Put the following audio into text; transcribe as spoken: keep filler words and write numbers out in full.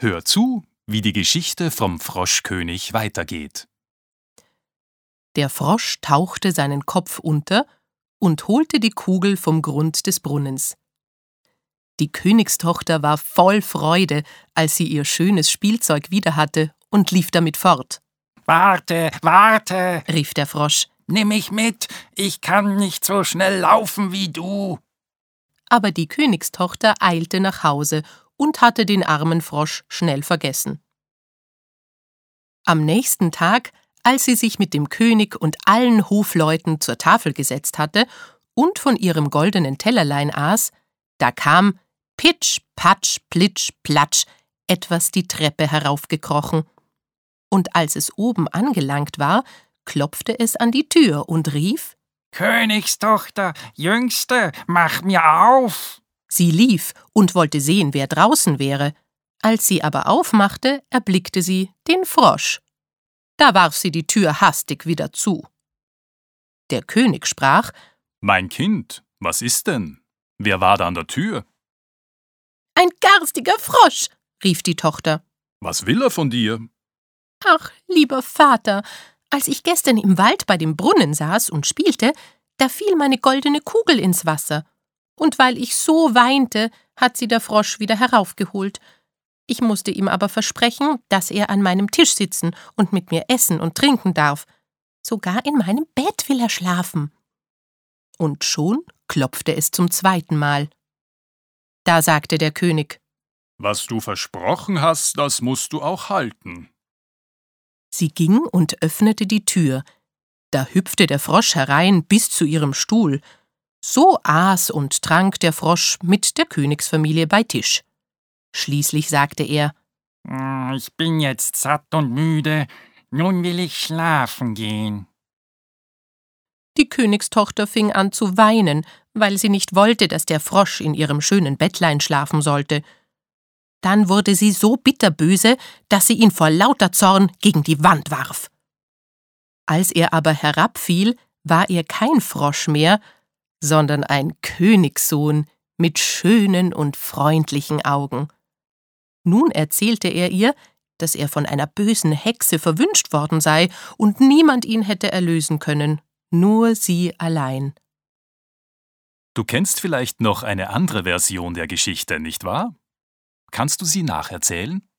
Hör zu, wie die Geschichte vom Froschkönig weitergeht. Der Frosch tauchte seinen Kopf unter und holte die Kugel vom Grund des Brunnens. Die Königstochter war voll Freude, als sie ihr schönes Spielzeug wieder hatte und lief damit fort. »Warte, warte«, rief der Frosch. »Nimm mich mit, ich kann nicht so schnell laufen wie du.« Aber die Königstochter eilte nach Hause und hatte den armen Frosch schnell vergessen. Am nächsten Tag, als sie sich mit dem König und allen Hofleuten zur Tafel gesetzt hatte und von ihrem goldenen Tellerlein aß, da kam pitsch, patsch, plitsch, platsch etwas die Treppe heraufgekrochen. Und als es oben angelangt war, klopfte es an die Tür und rief: »Königstochter, Jüngste, mach mir auf!« Sie lief und wollte sehen, wer draußen wäre. Als sie aber aufmachte, erblickte sie den Frosch. Da warf sie die Tür hastig wieder zu. Der König sprach: »Mein Kind, was ist denn? Wer war da an der Tür?« »Ein garstiger Frosch«, rief die Tochter. »Was will er von dir?« »Ach, lieber Vater, als ich gestern im Wald bei dem Brunnen saß und spielte, da fiel meine goldene Kugel ins Wasser. Und weil ich so weinte, hat sie der Frosch wieder heraufgeholt. Ich musste ihm aber versprechen, dass er an meinem Tisch sitzen und mit mir essen und trinken darf. Sogar in meinem Bett will er schlafen.« Und schon klopfte es zum zweiten Mal. Da sagte der König: »Was du versprochen hast, das musst du auch halten.« Sie ging und öffnete die Tür. Da hüpfte der Frosch herein bis zu ihrem Stuhl. So aß und trank der Frosch mit der Königsfamilie bei Tisch. Schließlich sagte er: »Ich bin jetzt satt und müde, nun will ich schlafen gehen.« Die Königstochter fing an zu weinen, weil sie nicht wollte, dass der Frosch in ihrem schönen Bettlein schlafen sollte. Dann wurde sie so bitterböse, dass sie ihn vor lauter Zorn gegen die Wand warf. Als er aber herabfiel, war er kein Frosch mehr, sondern ein Königssohn mit schönen und freundlichen Augen. Nun erzählte er ihr, dass er von einer bösen Hexe verwünscht worden sei und niemand ihn hätte erlösen können, nur sie allein. Du kennst vielleicht noch eine andere Version der Geschichte, nicht wahr? Kannst du sie nacherzählen?